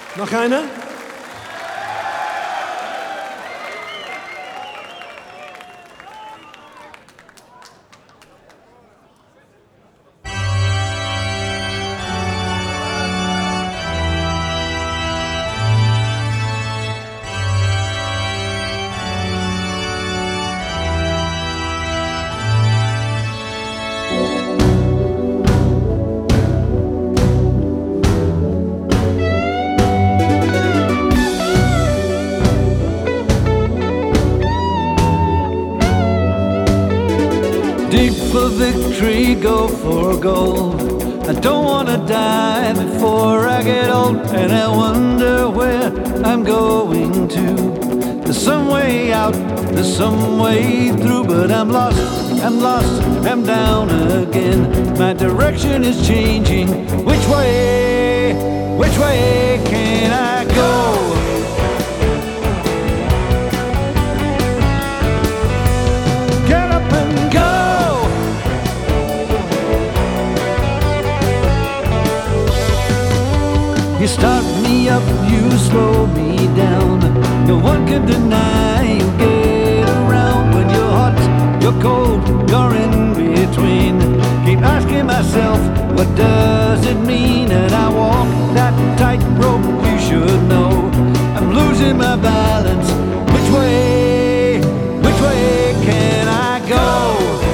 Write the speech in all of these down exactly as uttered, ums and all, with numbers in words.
Noch eine? Dig for victory, go for gold. I don't wanna die before I get old, and I wonder where I'm going to. There's some way out, there's some way through, but I'm lost, I'm lost, I'm down again. My direction is changing. Which way, which way can I go? You start me up, you slow me down. No one can deny you get around. When you're hot, you're cold, you're in between. Keep asking myself, what does it mean? And I walk that tightrope, you should know. I'm losing my balance. Which way, which way can I go?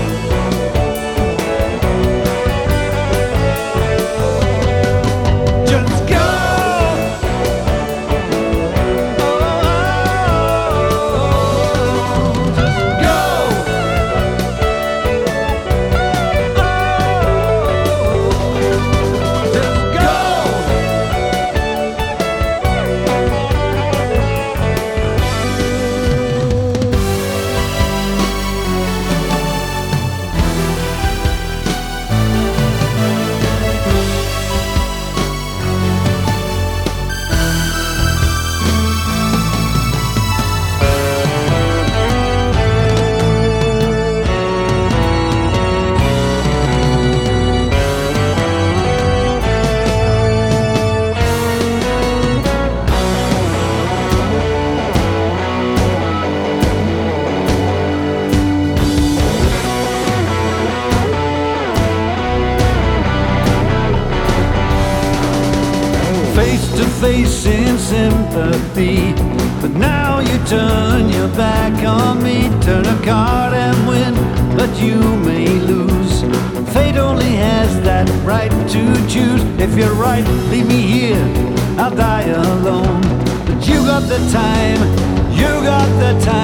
Face to face in sympathy, but now you turn your back on me. Turn a card and win, but you may lose. Fate only has that right to choose. If you're right, leave me here, I'll die alone. But you got the time, you got the time.